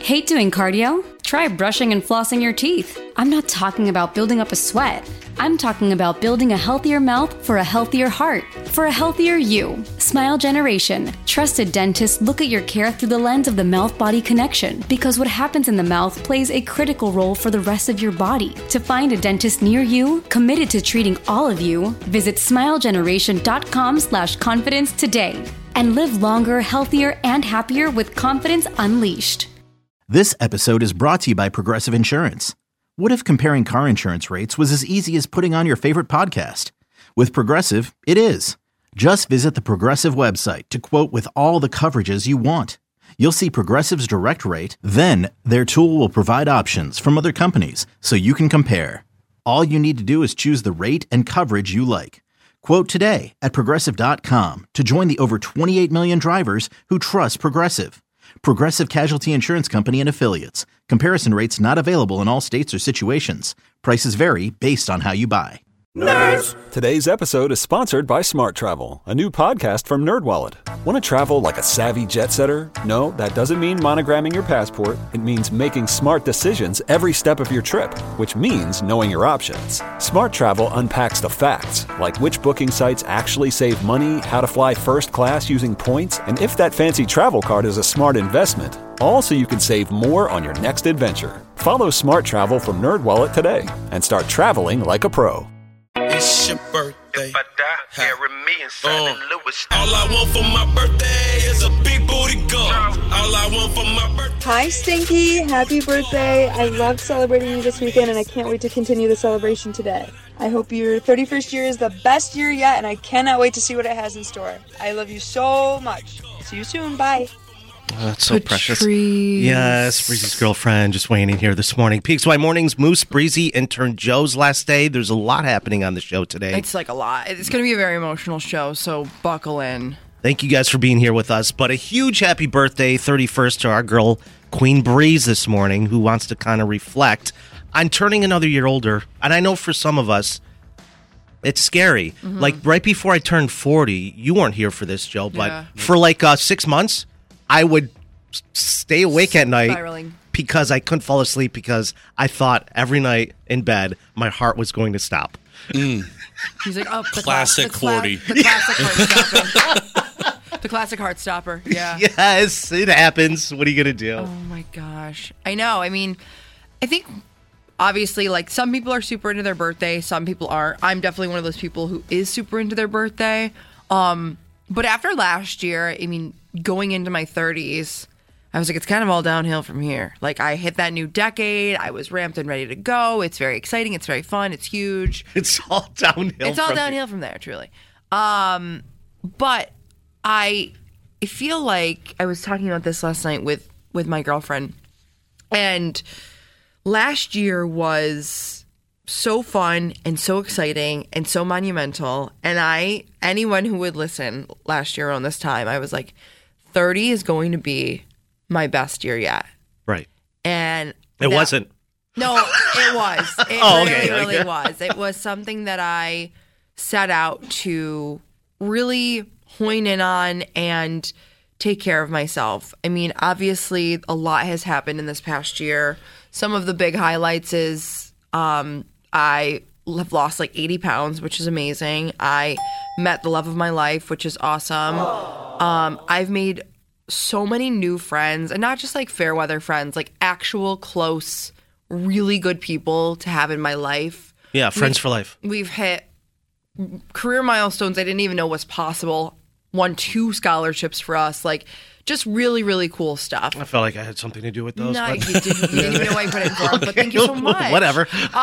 Hate doing cardio? Try brushing and flossing your teeth. I'm not talking about building up a sweat. I'm talking about building a healthier mouth for a healthier heart, for a healthier you. Smile Generation. Trusted dentists look at your care through the lens of the mouth-body connection, because what happens in the mouth plays a critical role for the rest of your body. To find a dentist near you, committed to treating all of you, visit smilegeneration.com/confidence today. And live longer, healthier, and happier with confidence unleashed. This episode is brought to you by Progressive Insurance. What if comparing car insurance rates was as easy as putting on your favorite podcast? With Progressive, it is. Just visit the Progressive website to quote with all the coverages you want. You'll see Progressive's direct rate, then their tool will provide options from other companies so you can compare. All you need to do is choose the rate and coverage you like. Quote today at Progressive.com to join the over 28 million drivers who trust Progressive. Progressive Casualty Insurance Company and Affiliates. Comparison rates not available in all states or situations. Prices vary based on how you buy. Nerds! Today's episode is sponsored by Smart Travel, a new podcast from NerdWallet. Want to travel like a savvy jet setter? No, that doesn't mean monogramming your passport. It means making smart decisions every step of your trip, which means knowing your options. Smart Travel unpacks the facts, like which booking sites actually save money, how to fly first class using points, and if that fancy travel card is a smart investment. All so you can save more on your next adventure. Follow Smart Travel from NerdWallet today and start traveling like a pro. It's your birthday. If I die, carry me inside the Louis. All I want for my birthday is a big booty girl. All I want for my birthday. Hi, Stinky. Happy birthday. I loved celebrating you this weekend, and I can't wait to continue the celebration today. I hope your 31st year is the best year yet, and I cannot wait to see what it has in store. I love you so much. See you soon. Bye. Oh, that's so precious. Yes, Breezy's girlfriend just weighing in here this morning. PXY Mornings, Moose, Breezy, intern Joe's last day. There's a lot happening on the show today. It's like a lot. It's going to be a very emotional show, so buckle in. Thank you guys for being here with us. But a huge happy birthday, 31st, to our girl, Queen Breeze, this morning, who wants to kind of reflect on turning another year older. And I know for some of us, it's scary. Mm-hmm. Like right before I turned 40, you weren't here for this, Joe, but for like 6 months, I would stay awake at night because I couldn't fall asleep because I thought every night in bed my heart was going to stop. He's like, oh, classic 40. The classic heart stopper. The classic heart stopper. Yeah. Yes, it happens. What are you going to do? Oh my gosh. I know. I mean, I think obviously like some people are super into their birthday. Some people aren't. I'm definitely one of those people who is super into their birthday. But after last year, I mean, going into my 30s, I was like, it's kind of all downhill from here. Like, I hit that new decade. I was ramped and ready to go. It's very exciting. It's very fun. It's huge. It's all downhill. It's all downhill from there, truly. But I feel like I was talking about this last night with my girlfriend. And last year was so fun and so exciting and so monumental. And anyone who would listen last year around this time, I was like, 30 is going to be my best year yet. Right. And it wasn't. No, it was. It really was. It was something that I set out to really hone in on and take care of myself. I mean, obviously, a lot has happened in this past year. Some of the big highlights is I have lost like 80 pounds, which is amazing. I met the love of my life, which is awesome. I've made so many new friends, and not just like fair weather friends, like actual close, really good people to have in my life. Yeah, friends for life. We've hit career milestones I didn't even know was possible. Won 2 scholarships for us. Like, just really, really cool stuff. I felt like I had something to do with those. No, you didn't even know why you put it in for them, but thank you so much. Whatever.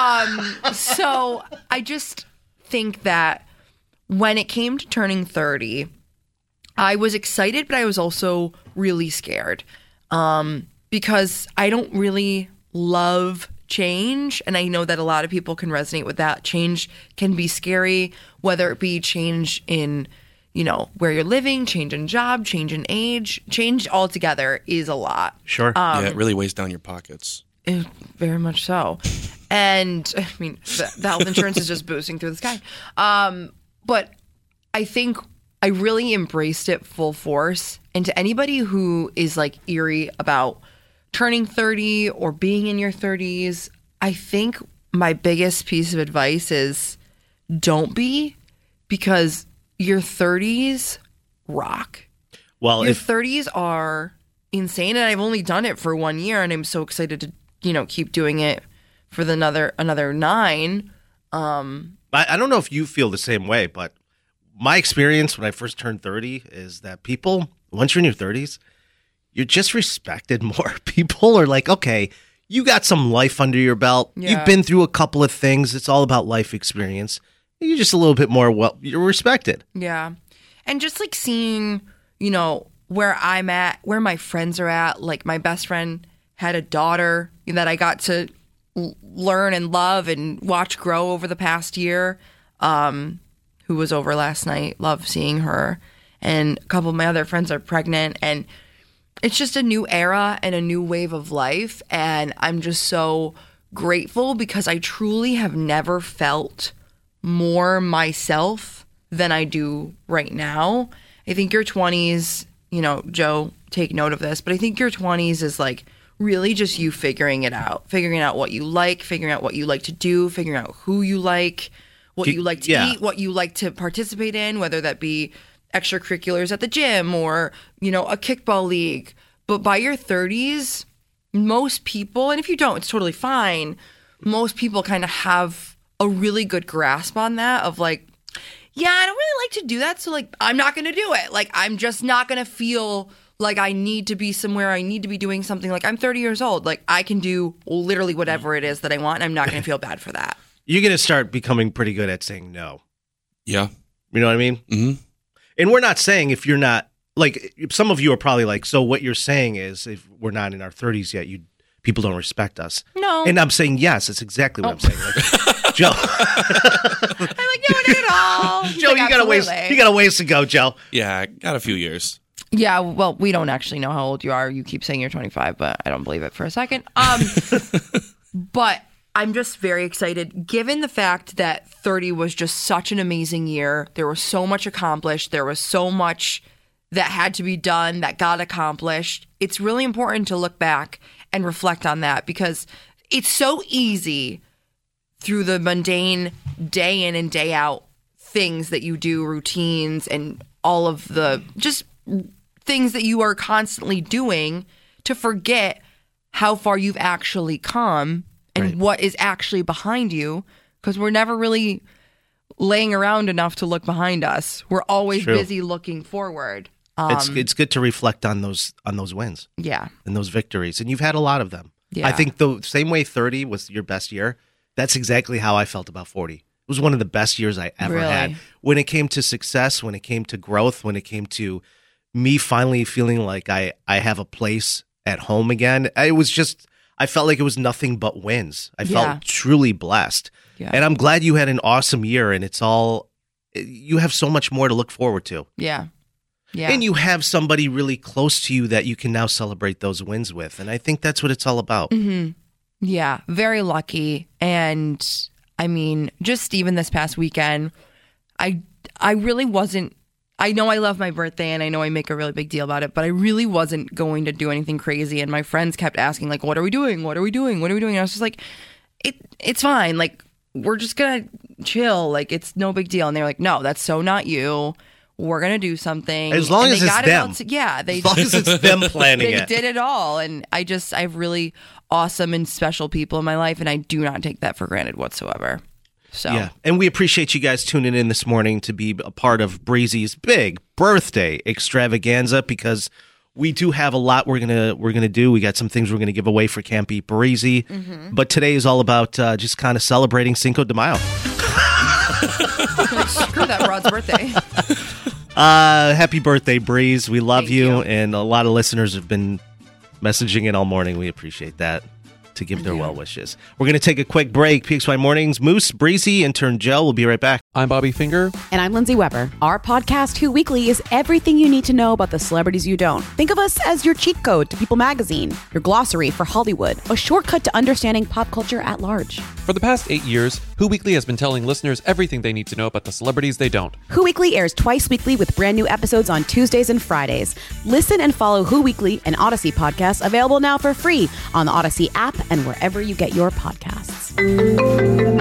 So I just think that when it came to turning 30, I was excited, but I was also really scared because I don't really love change. And I know that a lot of people can resonate with that. Change can be scary, whether it be change in, you know, where you're living, change in job, change in age, change altogether is a lot. Sure. Yeah, it really weighs down your pockets. Very much so. And I mean, the health insurance is just boosting through the sky. But I think I really embraced it full force. And to anybody who is like eerie about turning 30 or being in your 30s, I think my biggest piece of advice is don't be, because your 30s rock. Well, your 30s are insane, and I've only done it for 1 year, and I'm so excited to, keep doing it for another 9. I don't know if you feel the same way, but my experience when I first turned 30 is that people, once you're in your 30s, you're just respected more. People are like, okay, you got some life under your belt. Yeah. You've been through a couple of things. It's all about life experience. You're just a little bit more, you're respected. Yeah. And just like seeing, where I'm at, where my friends are at. Like my best friend had a daughter that I got to learn and love and watch grow over the past year, who was over last night. Love seeing her. And a couple of my other friends are pregnant, and it's just a new era and a new wave of life. And I'm just so grateful because I truly have never felt more myself than I do right now. I think your 20s, Joe, take note of this, but I think your 20s is like really just you figuring out what you like, figuring out what you like to do, figuring out who you like, what you like to eat, what you like to participate in, whether that be extracurriculars at the gym or, a kickball league. But by your 30s, most people, and if you don't, it's totally fine. Most people kind of have a really good grasp on that of like, yeah, I don't really like to do that. So like, I'm not going to do it. Like, I'm just not going to feel like I need to be somewhere. I need to be doing something. Like, I'm 30 years old. Like, I can do literally whatever it is that I want. And I'm not going to feel bad for that. You're going to start becoming pretty good at saying no. Yeah. You know what I mean? Mm-hmm. And we're not saying if you're not, like, some of you are probably like, so what you're saying is if we're not in our 30s yet, people don't respect us. No. And I'm saying yes, that's exactly what I'm saying. Like, Joe. I'm like, no, not at all. Joe, like, you got a ways to go, Joe. Yeah, I got a few years. Yeah, well, we don't actually know how old you are. You keep saying you're 25, but I don't believe it for a second. But I'm just very excited, given the fact that 30 was just such an amazing year. There was so much accomplished. There was so much that had to be done that got accomplished. It's really important to look back and reflect on that, because it's so easy through the mundane day in and day out things that you do, routines and all of the just things that you are constantly doing, to forget how far you've actually come and what is actually behind you, because we're never really laying around enough to look behind us. We're always busy looking forward. It's good to reflect on those wins. Yeah. And those victories. And you've had a lot of them. Yeah. I think the same way 30 was your best year, that's exactly how I felt about 40. It was one of the best years I ever had. When it came to success, when it came to growth, when it came to me finally feeling like I have a place at home again, I felt like it was nothing but wins. I felt truly blessed. Yeah. And I'm glad you had an awesome year, and you have so much more to look forward to. Yeah. Yeah. And you have somebody really close to you that you can now celebrate those wins with. And I think that's what it's all about. Mm-hmm. Yeah, very lucky. And I mean, just even this past weekend, I really wasn't, I know I love my birthday and I know I make a really big deal about it, but I really wasn't going to do anything crazy. And my friends kept asking, like, what are we doing? What are we doing? What are we doing? And I was just like, it's fine. Like, we're just going to chill. Like, it's no big deal. And they were like, no, that's so not you. We're going to do something. As long as it's them. As long as it's them planning it. They did it all. And I have really awesome and special people in my life, and I do not take that for granted whatsoever. So yeah, and we appreciate you guys tuning in this morning to be a part of Breezy's big birthday extravaganza, because we do have a lot we're gonna do. We got some things we're gonna give away for Camp Eat Breezy, but today is all about just kind of celebrating Cinco de Mayo. Screw that, Rod's birthday. Happy birthday, Breeze. We love Thank you. and a lot of listeners have been messaging in all morning. We appreciate that. to give their well wishes. We're going to take a quick break. PXY Mornings, Moose, Breezy, intern Joe will be right back. I'm Bobby Finger. And I'm Lindsay Weber. Our podcast, Who Weekly, is everything you need to know about the celebrities you don't. Think of us as your cheat code to People Magazine, your glossary for Hollywood, a shortcut to understanding pop culture at large. For the past 8 years, Who Weekly has been telling listeners everything they need to know about the celebrities they don't. Who Weekly airs twice weekly with brand new episodes on Tuesdays and Fridays. Listen and follow Who Weekly, an Odyssey podcast, available now for free on the Odyssey app and wherever you get your podcasts.